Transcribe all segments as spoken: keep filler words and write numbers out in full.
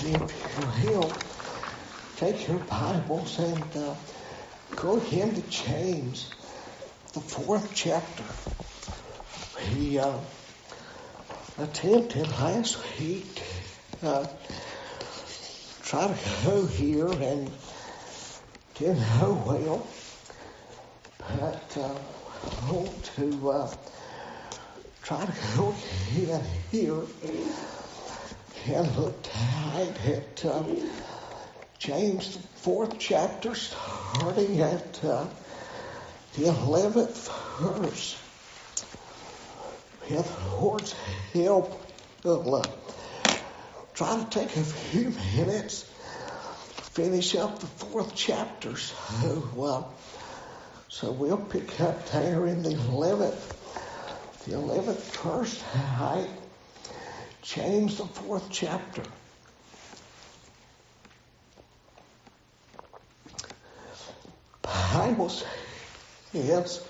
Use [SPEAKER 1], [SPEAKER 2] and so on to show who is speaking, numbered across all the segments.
[SPEAKER 1] If you will, take your Bibles and uh, go into James, the fourth chapter. We uh, attempted last week uh, try to go here and didn't go well, but uh, I want to uh, try to go in here and look tonight at uh, James, the fourth chapter, starting at uh, the eleventh verse. With the Lord's help, we'll uh, try to take a few minutes, finish up the fourth chapter. So, uh, so we'll pick up there in the eleventh, the eleventh verse tonight. James, the fourth chapter. Bible says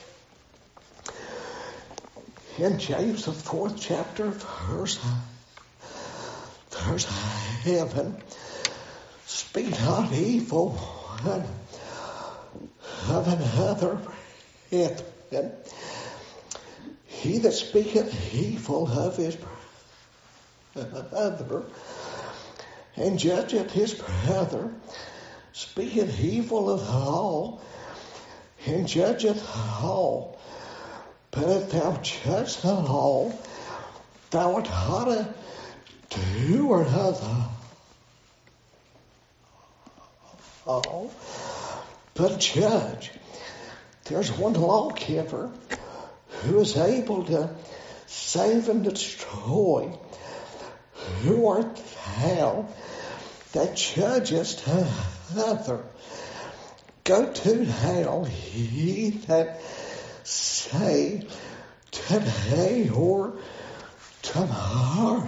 [SPEAKER 1] in James, the fourth chapter, verse, verse seven, speak not evil one of another, brethren. He that speaketh evil of his brother, and judgeth his brother, speaketh evil of all, and judgeth all. But if thou judge the law, thou art not a doer of the law, but judge. There's one lawgiver who is able to save and destroy. Who art thou that judgest another? Go to hell, ye that say today or tomorrow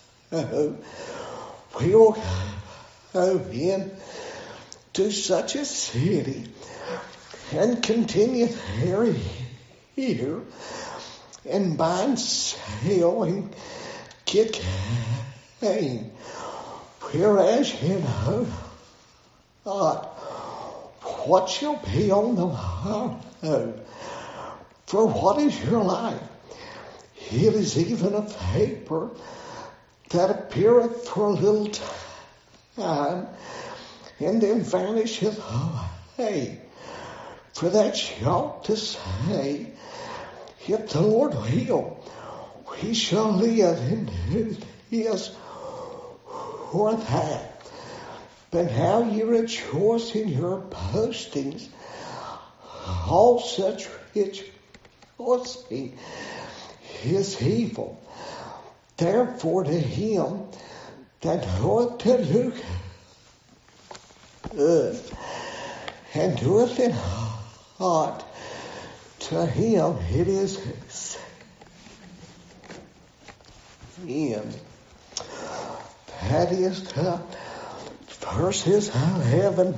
[SPEAKER 1] we will go in to such a city and continue there here and buy and sell and get gain, whereas you know not what shall be on the morrow. For what is your life? It is even a vapor that appeareth for a little time, and then vanisheth away. For that ye ought to say, if the Lord will, we shall live and do this or that. But how ye rejoice in your boastings, all such rejoicing is evil. Therefore to him that knoweth to do good, and doeth it not, to him it is sin. That is the verses eleven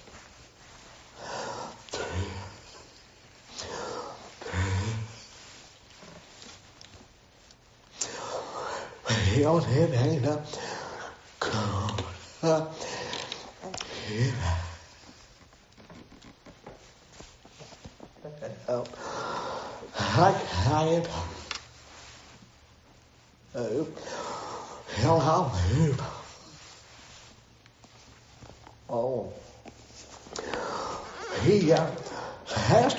[SPEAKER 1] well, it ain't a good uh, oh, I can't. Oh, hell, I'll move. Oh, he uh, last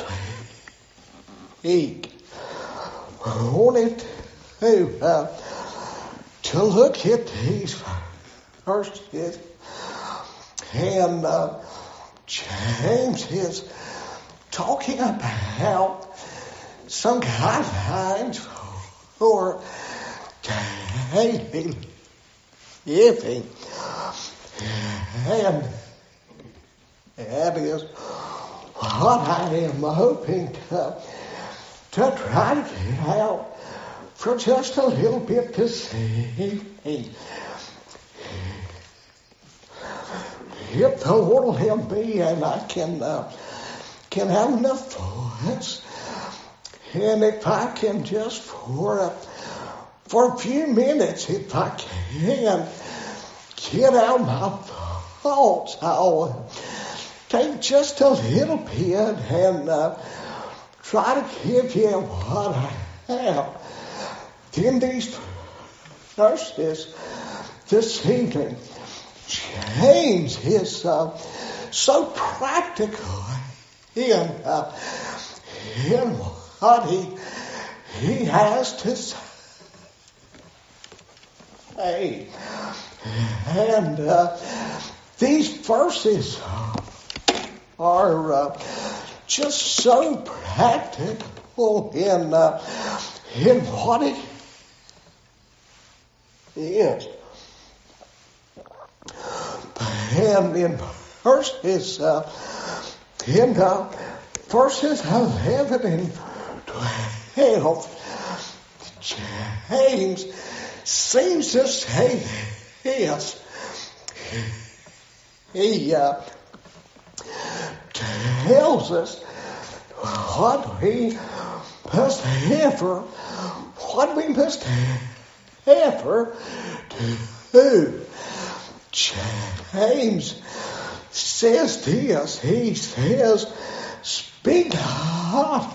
[SPEAKER 1] week wanted to uh, to look at these verses, and uh, James is talking about some guidelines for daily living. And that is what I am hoping to, to try to get out for just a little bit to see if the Lord will help me and I can uh, can have enough voice, and if I can just for a, for a few minutes, if I can, get out my thoughts, I'll take just a little bit and uh, try to give you what I have in these verses this evening. James is uh, so practical in, uh, in what he, he has to say. And uh, these verses are uh, just so practical in, uh, in what it is. And in verses, uh, in uh, verses eleven and twelve, James seems to say this. He uh, tells us what we must ever, what we must ever do. James says this. He says, "Speak not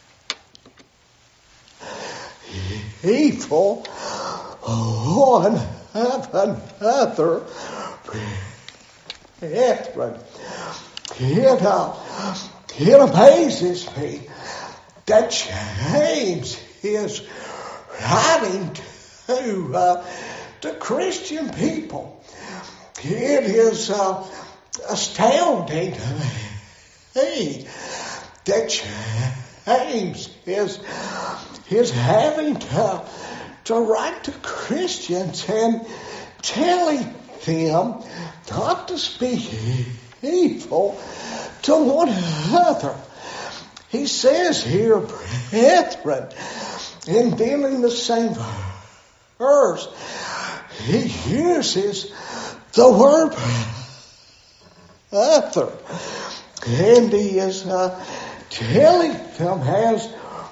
[SPEAKER 1] evil one of another, brethren." It, uh, it amazes me that James is writing to uh, the Christian people. It is uh, astounding to me that James is, is having to, to write to Christians and telling them not to speak evil to one another. He says here, brethren, and then in the same verse, he uses the word brother, and he is uh, telling them as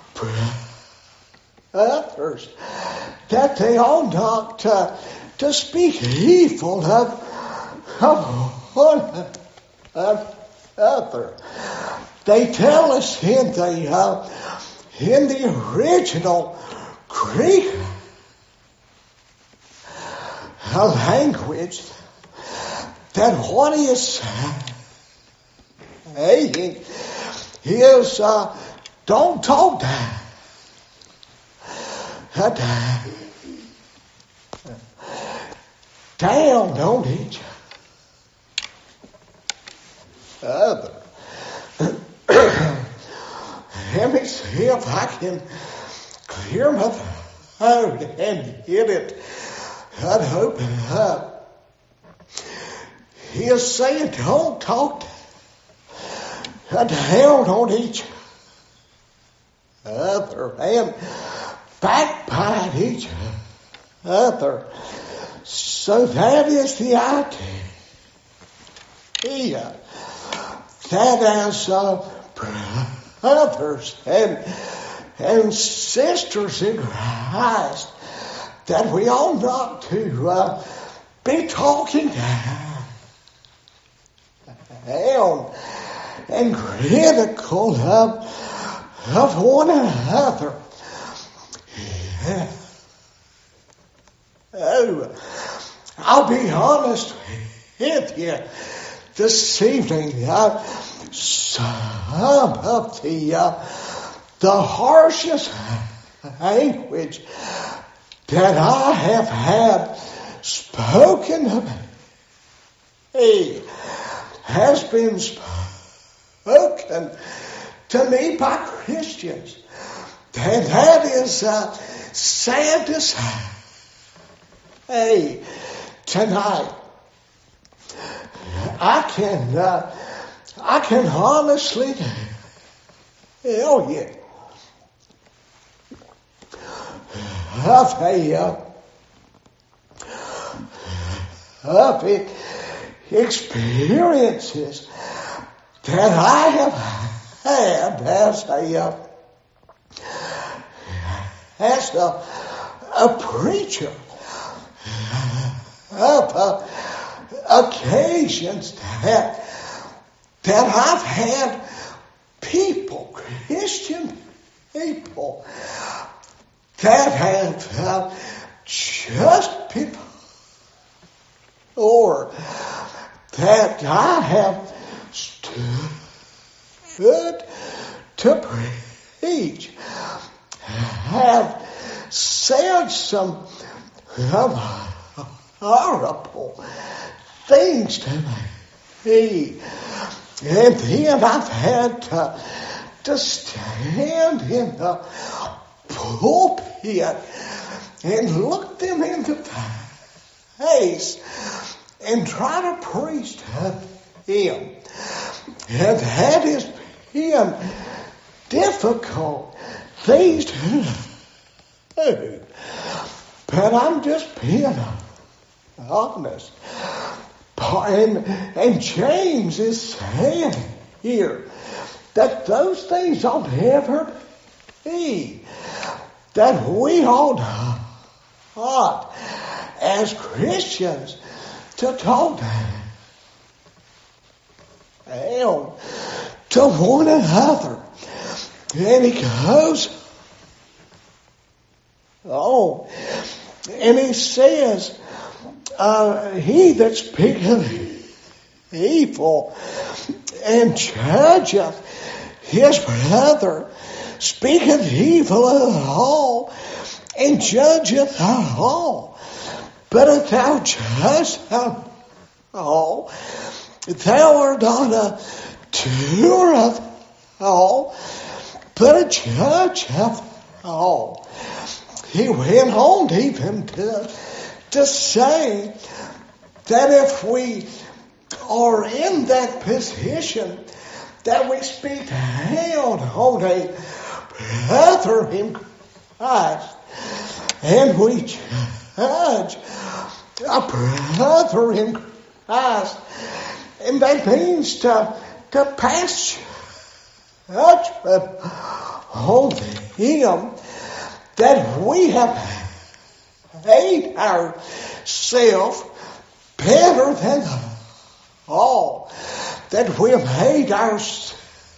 [SPEAKER 1] brothers that they ought not uh, to speak evil of, of one another. They tell us in the uh, in the original Greek language that what he is saying is uh, don't talk down on each other. Let me see if I can clear my throat and get it and open up. He is saying don't talk down on each other and backbite each other. So that is the idea. That as uh, brothers and, and sisters in Christ, that we ought not to uh, be talking down and critical of, of one another. Yeah. Oh, I'll be honest with you this evening. Uh, some of the uh, the harshest language that I have had spoken of me has been spoken to me by Christians, and that is uh, sad to say. Hey, tonight I can uh, I can honestly tell you of a uh, of it experiences that I have had as a uh, as a, a preacher of uh, occasions that, that I've had people, Christian people, that have uh, just been, or that I have stood to preach, have said some horrible things to me. And then I've had to, to stand in the pulpit and look them in the face and try to preach to them. And that has been difficult things to do. But I'm just being honest. And, and James is saying here that those things ought never be. That we ought not, as Christians, to talk down to one another. And he goes on, and he says, uh, he that speaketh evil and judgeth his brother speaketh evil of all and judgeth all. But if thou judgest all, thou art not a doer of all, but a judge of all. He went on even to, to say that if we are in that position that we speak down on a brother in Christ and we judge a brother in Christ, and that means to, to pass judgment on him, that we have made ourselves better than all, that we have made ourselves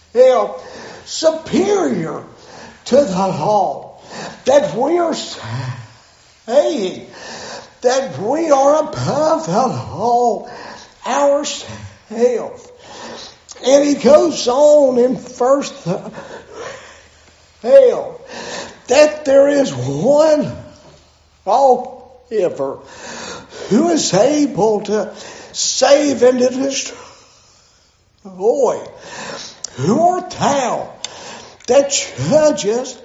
[SPEAKER 1] superior to the law, that we are saying that we are above the law ourselves. And he goes on in first hell that there is one lawgiver who is able to save and to destroy. Who art thou that judgest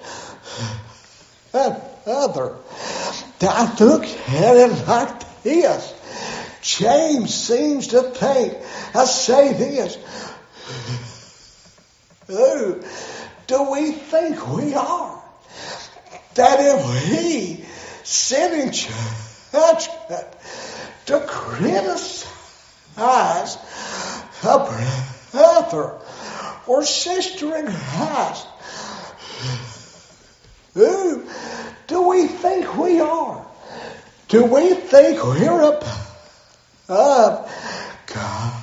[SPEAKER 1] another? I look at it like this. James seems to think, I say this, who do we think we are? That if we sit in judgment to criticize a brother or sister in Christ, who do we think we are? Do we think we're above God?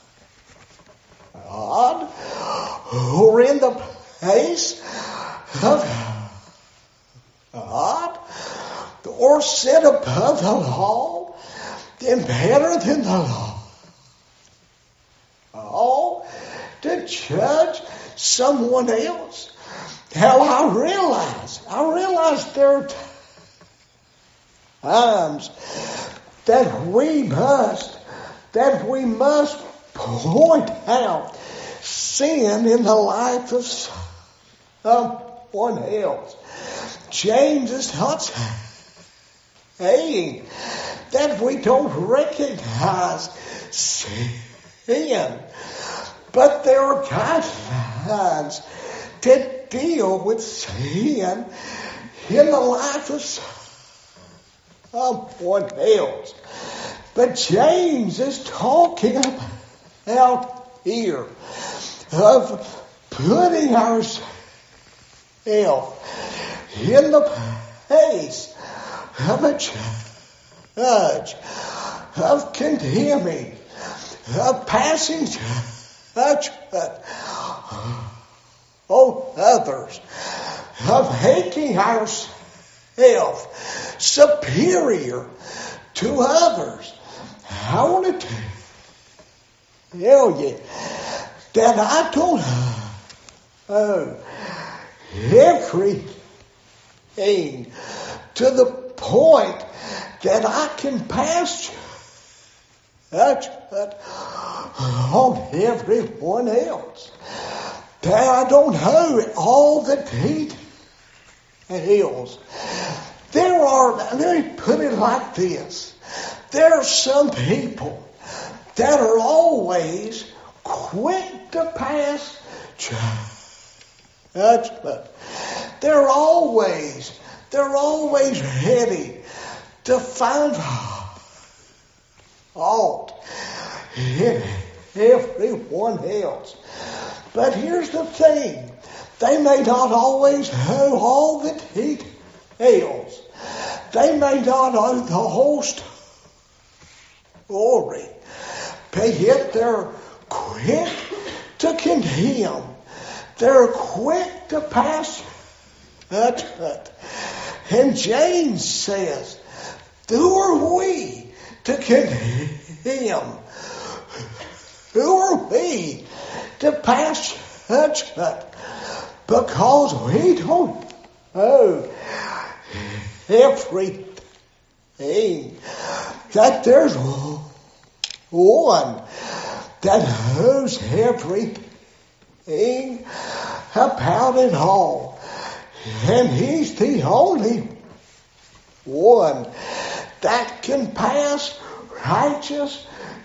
[SPEAKER 1] Or in the place of God? Or sit above the law and better than the law? Oh, to judge someone else. How I realize, I realize there are times that we must, that we must point out sin in the life of someone else. James is not saying that we don't recognize sin, but there are guidelines to deal with sin in the life of someone else. But James is talking about here of putting ourselves in the place of a judge, of condemning, of passing judgment on others, of making ourselves superior to others. I want to tell you that I don't know everything to the point that I can pass judgment on everyone else. That I don't know all the details. There are, let me put it like this. There are some people that are always quick to pass judgment. They're always, they're always ready to find fault in everyone else. But here's the thing. They may not always know all the details. They may not know the whole story. But yet they're quick to condemn. They're quick to pass judgment. And James says, who are we to condemn? Who are we to pass judgment? Because we don't know everything. That there's one that knows everything about it all. And he's the only one that can pass righteous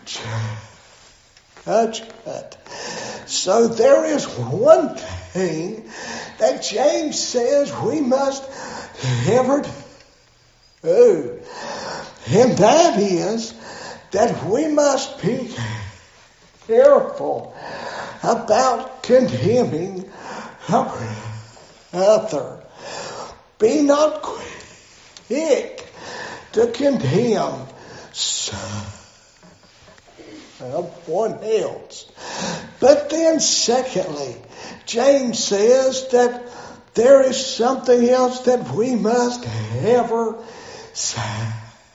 [SPEAKER 1] judgment. So there is one thing that James says we must never do. And that is that we must be careful about condemning another. Be not quick to condemn someone else. But then secondly, James says that there is something else that we must ever say.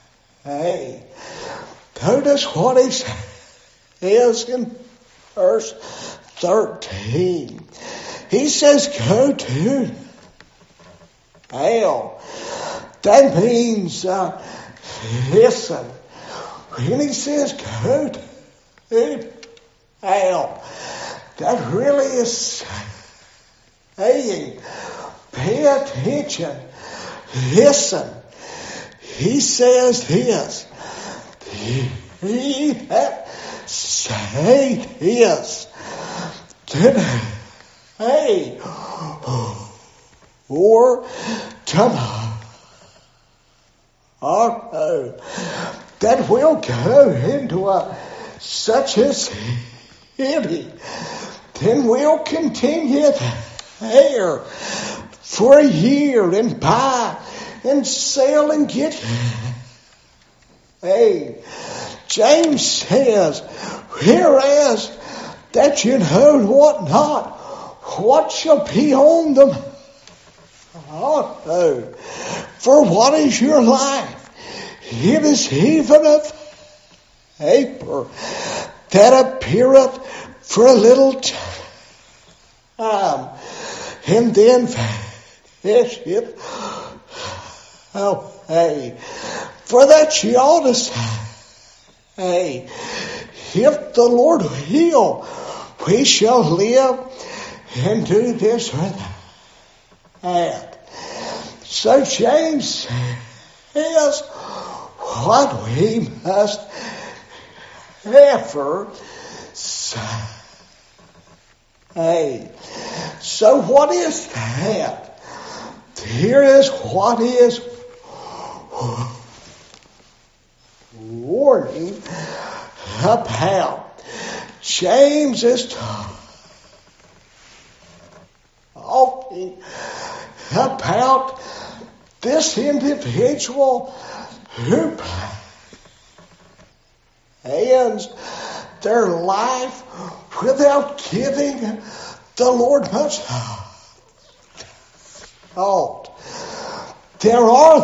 [SPEAKER 1] Notice what he says in verse thirteen. He says, go to hell. That means, uh, listen. When he says, go to hell, that really is saying, pay attention. Listen. He says this. He that say this today or tomorrow that will go into a such a city, then we'll continue there for a year and buy and sell and get. Hey, James says, whereas that you know what not, what shall be on them? Oh, for what is your life? It is even a vapor that appeareth for a little time, and then vanisheth away. For that ye ought to say, if the Lord will, we shall live and do this or that. So James says what we must ever say. So what is that? Here is what is warning about. James is talking about this individual who hands their life without giving the Lord much thought. There are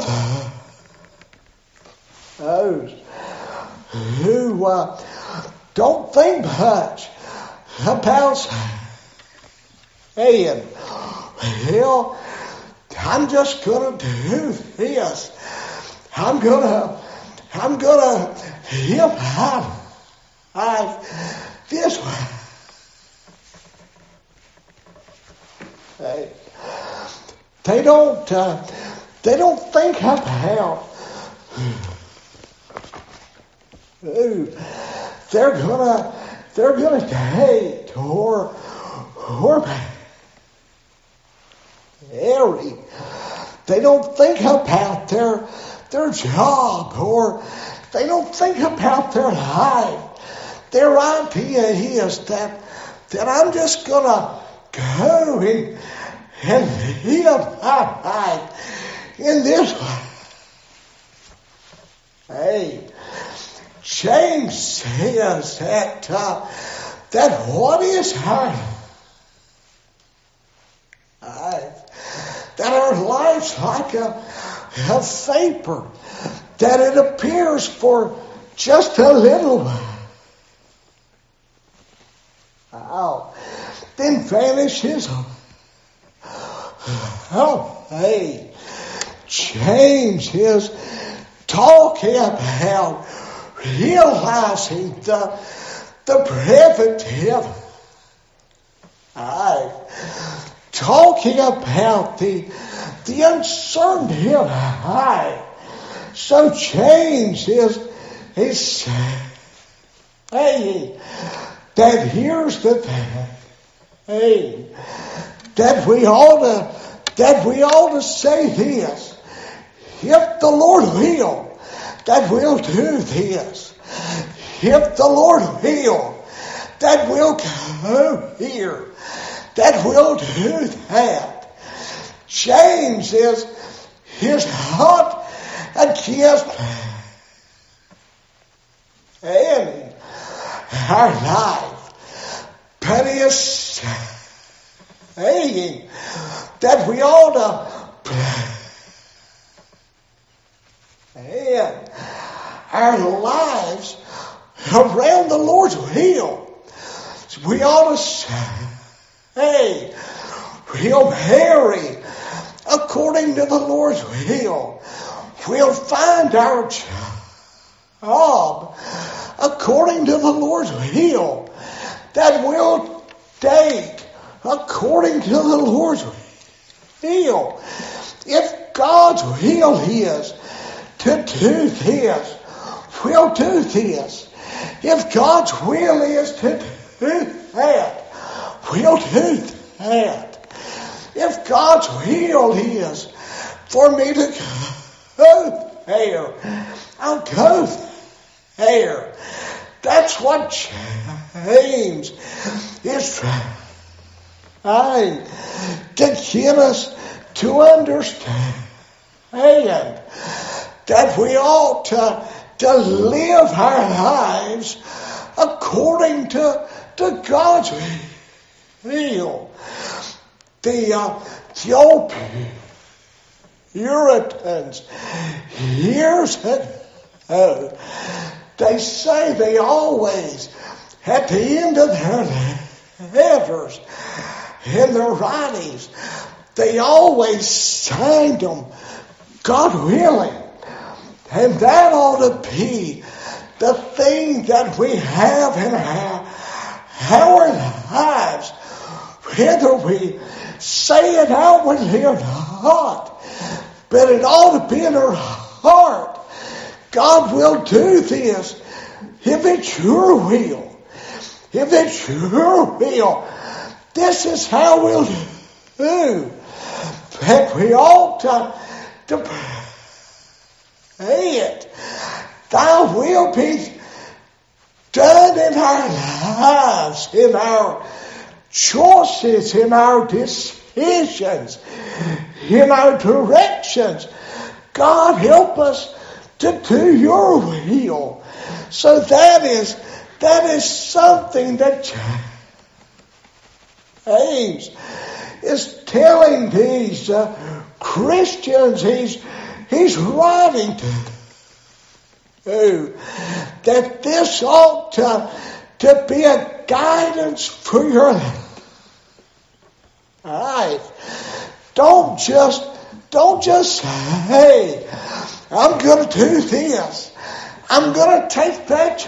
[SPEAKER 1] those who uh, don't think much about saying, well, I'm just going to do this. I'm going to, I'm going to live my life this way. Hey, they don't, uh, they don't think about who they're gonna, they're gonna date or, or marry. They don't think about their, their job, or they don't think about their life. Their idea is that, that I'm just gonna go and, and live my life in this way. Hey, James says that, uh, that what is our life? That our life's like a, a vapor, that it appears for just a little while, then vanishes. Oh, hey, James is talking about realizing the, the brevity of life. Talking about the, the uncertainty of life. So James is, is saying that here's the thing, that we ought to, that we ought to say this. If the Lord will, that we'll do this. If the Lord will, that we'll go here. That will do that. James is, is not against any our life, but he is saying that we ought to plan our lives around the Lord's will. We ought to say, hey, we'll marry according to the Lord's will. We'll find our job according to the Lord's will. That we'll date according to the Lord's will. If God's will is to do this, we'll do this. If God's will is to do that, we'll do that. If God's will is for me to go there, I'll go there. That's what James is trying to get us to understand. That we ought to, to live our lives according to, to God's will. The, uh, the old Puritans, years ago, they say they always, at the end of their letters and their writings, they always signed them, God willing. And that ought to be the thing that we have in our, our lives, whether we say it outwardly or not. But it ought to be in our heart. God will do this if it's your will. If it's your will, this is how we'll do. But we ought to, to pray it. Thy will be done in our lives, in our choices, in our decisions, in our directions. God, help us to do your will So that is, that is something that James is telling these uh, Christians he's, he's writing to. That this ought to, to be a guidance for your life. Don't just, don't just say, I'm going to do this. I'm going to take that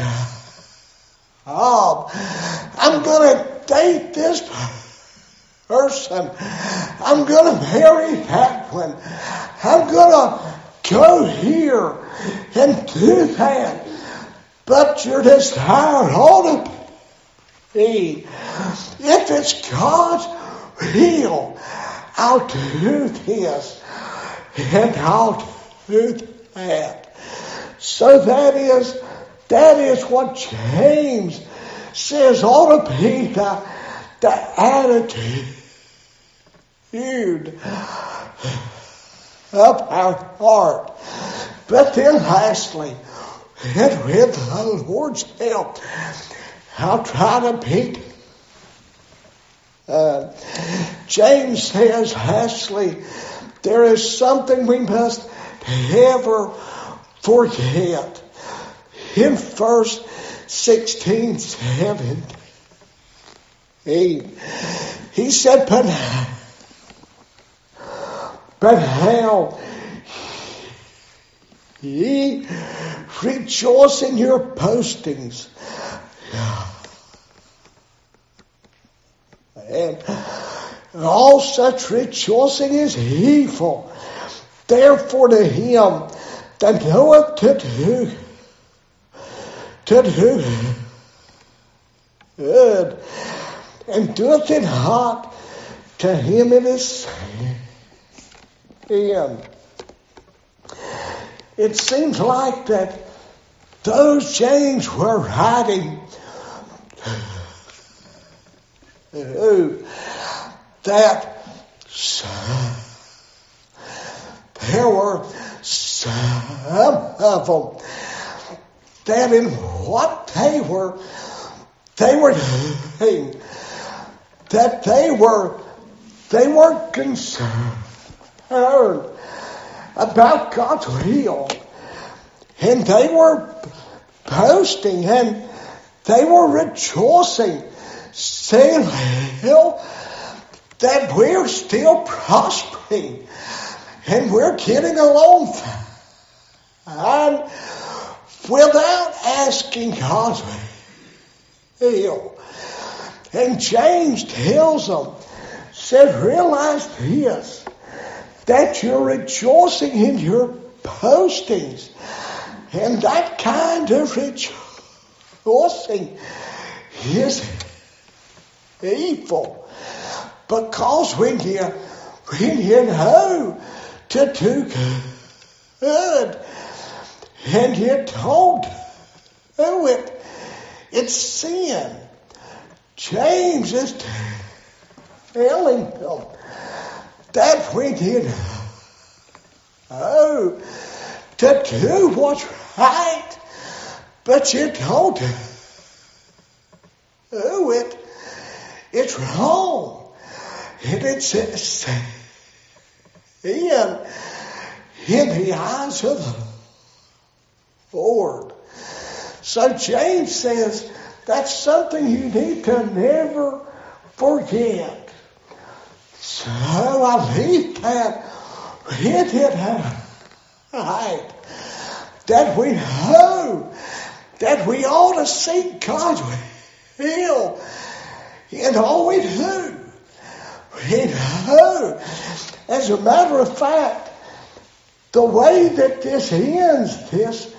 [SPEAKER 1] job. I'm going to date this person. I'm going to marry that one. I'm going to go here and do that. But your desire ought to be, if it's God's will, I'll do this and I'll do that. So that is, that is what James says ought to be the, the attitude of our heart. But then lastly, and with the Lord's help, I'll try to beat. Uh, James says, lastly, there is something we must never forget. In verse sixteen, seventeen, he said, but, but how ye rejoice in your boastings. And all such rejoicing is evil. Therefore to him that knoweth to do, to do good, and doeth it not, to him it is sin. It seems like that those James were writing that there were some of them that in what they were they were doing, that they were they weren't concerned about God's will, and they were boasting and they were rejoicing, saying, well, that we're still prospering and we're getting along fine without asking God's will. And James tells them, said, realize this, that you're rejoicing in your boastings, and that kind of rejoicing is evil. Because when you, when you know to do good and you don't do it, it's sin. James is telling them that when you know to do what's right, but you don't do it, it's wrong. And it's sin in the eyes of the Lord. So James says that's something you need to never forget. So I leave that with it right, that we know that we ought to seek God's will in all we do. We know, as a matter of fact, the way that this ends, this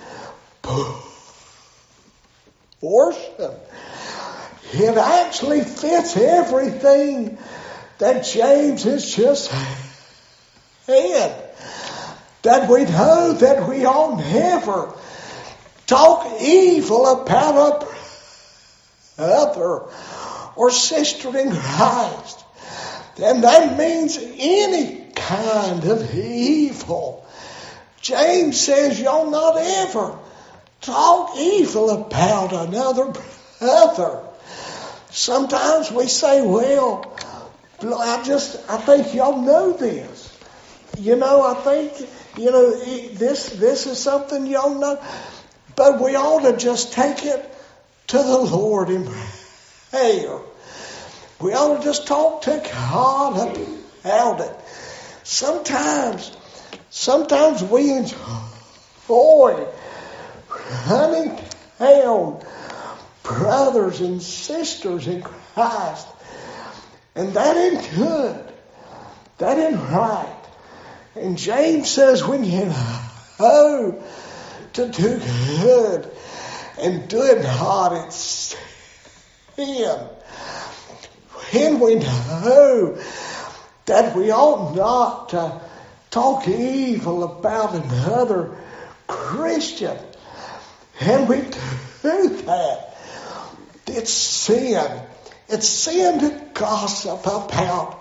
[SPEAKER 1] portion, it actually fits everything that James has just said. That we know that we ought never talk evil about a brother or sister in Christ. And that means any kind of evil. James says you'll not ever talk evil about another brother. Sometimes we say, well, I just, I think y'all know this. You know, I think, you know, this, this is something y'all know. But we ought to just take it to the Lord in prayer. We ought to just talk to God about it. Sometimes, sometimes we enjoy running down brothers and sisters in Christ. And that ain't good. That ain't right. And James says when you know to do good and do it not, it's sin. When we know that we ought not to talk evil about another Christian, and we do that, it's sin. It's sin to gossip about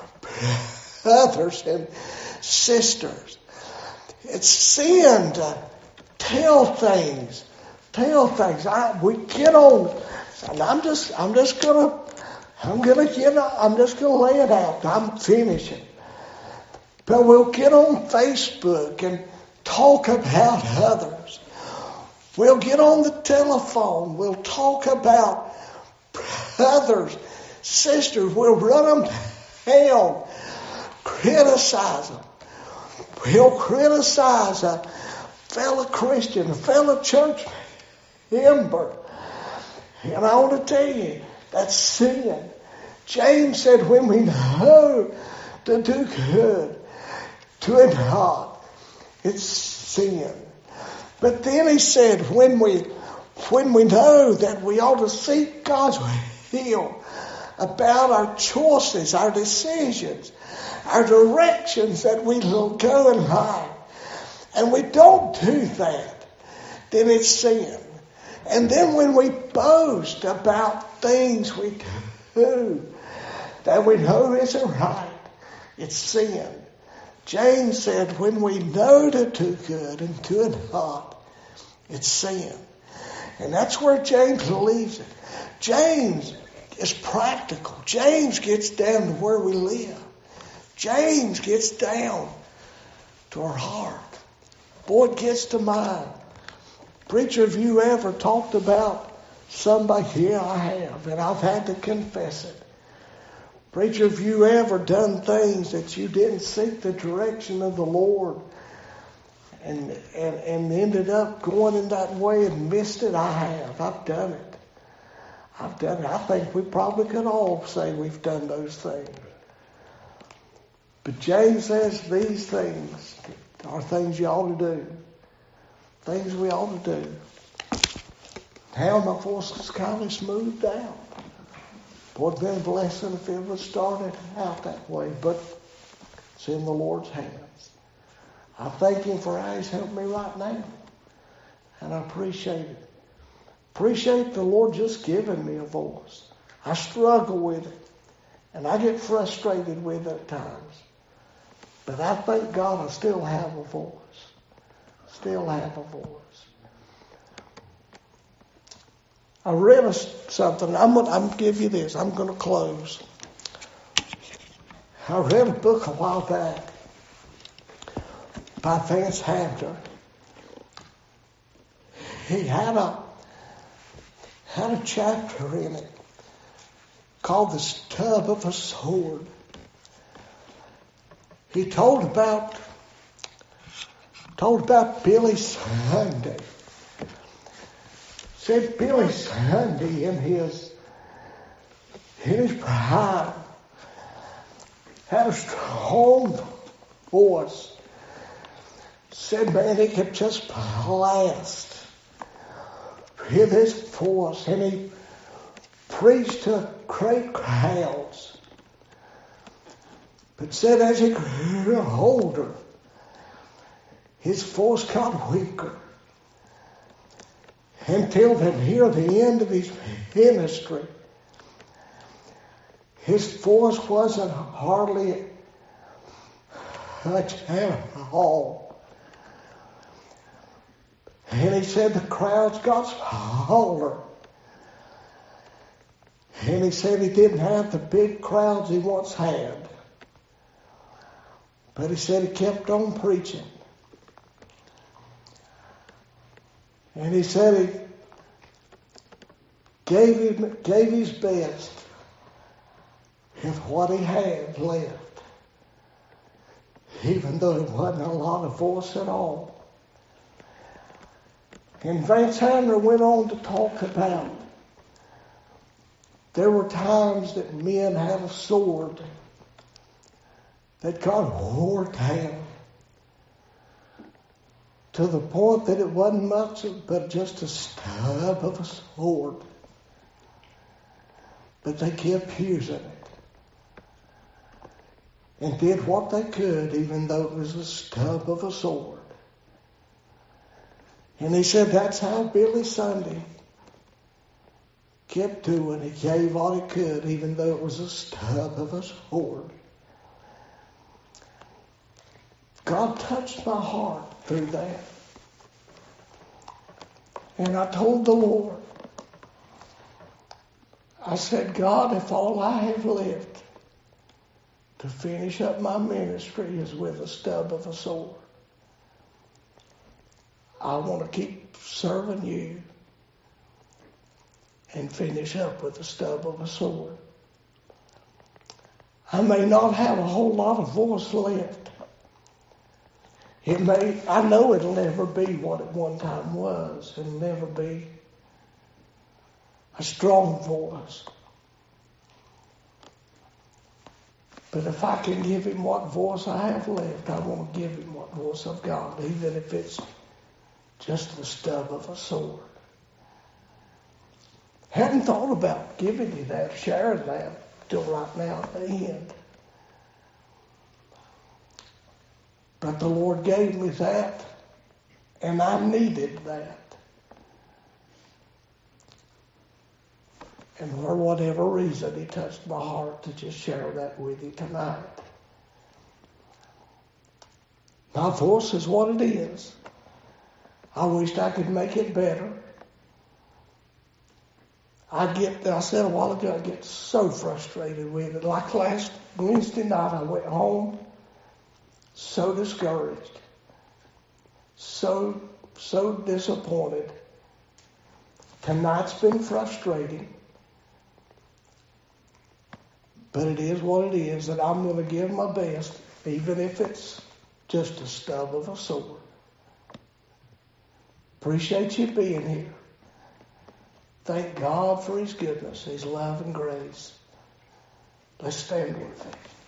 [SPEAKER 1] brothers and sisters. It's sin to tell things. Tell things. I, we get on, and I'm just, I'm just gonna, I'm gonna get, I'm just gonna lay it out. I'm finishing. But we'll get on Facebook and talk about others. We'll get on the telephone. We'll talk about brothers, sisters. We'll run them down, criticize them. We'll criticize a fellow Christian, a fellow church member. And I want to tell you, that's sin. James said when we know to do good, do it not, it's sin. But then he said when we when we know that we ought to seek God's will about our choices, our decisions, our directions that we will go in life, and we don't do that, then it's sin. And then when we boast about things we do that we know isn't right, it's sin. James said when we know to do good and do it not, it's sin. And that's where James leaves it. James is practical. James gets down to where we live. James gets down to our heart. Boy, it gets to mine. Preacher, have you ever talked about somebody? Yeah, I have, and I've had to confess it. Preacher, have you ever done things that you didn't seek the direction of the Lord and, and, and ended up going in that way and missed it? I have. I've done it. I've done it. I think we probably could all say we've done those things. But James says these things are things you ought to do. Things we ought to do. How my voice is kind of smoothed out. Boy, it'd been a blessing if it was started out that way, but it's in the Lord's hands. I thank Him for how He's helped me right now. And I appreciate it. Appreciate the Lord just giving me a voice. I struggle with it. And I get frustrated with it at times. But I thank God I still have a voice. Still have a voice. I read a, something. I'm going I'm to give you this. I'm going to close. I read a book a while back by Vance Havner. He had a had a chapter in it called The Stub of a Sword. He told about told about Billy Sunday. Said Billy Sunday in his in his prime had a strong voice. Said, man, he could just blast with his voice, and he preached to great crowds. But said as he grew older, his voice got weaker. Until then, near the end of his ministry, his voice wasn't hardly much at all. And he said the crowds got smaller. And he said he didn't have the big crowds he once had. But he said he kept on preaching. And he said he gave, him, gave his best with what he had left. Even though there wasn't a lot of voice at all. And Vance Havner went on to talk about there were times that men had a sword that got wore down to the point that it wasn't much but just a stub of a sword. But they kept using it. And did what they could, even though it was a stub of a sword. And he said that's how Billy Sunday kept doing. He gave what he could, even though it was a stub of a sword. God touched my heart through that. And I told the Lord, I said, God, if all I have left to finish up my ministry is with a stub of a sword, I want to keep serving you and finish up with a stub of a sword. I may not have a whole lot of voice left. It may, I know it'll never be what it one time was. It'll never be a strong voice. But if I can give him what voice I have left, I want to give him what voice I've got, even if it's just the stub of a sword. Hadn't thought about giving you that, sharing that, till right now at the end. But the Lord gave me that, and I needed that. And for whatever reason, he touched my heart to just share that with you tonight. My voice is what it is. I wished I could make it better. I get, I said a while ago, I get so frustrated with it. Like last Wednesday night, I went home so discouraged, so, so disappointed. Tonight's been frustrating. But it is what it is, and I'm going to give my best, even if it's just a stub of a sword. Appreciate you being here. Thank God for his goodness, his love and grace. Let's stand with him.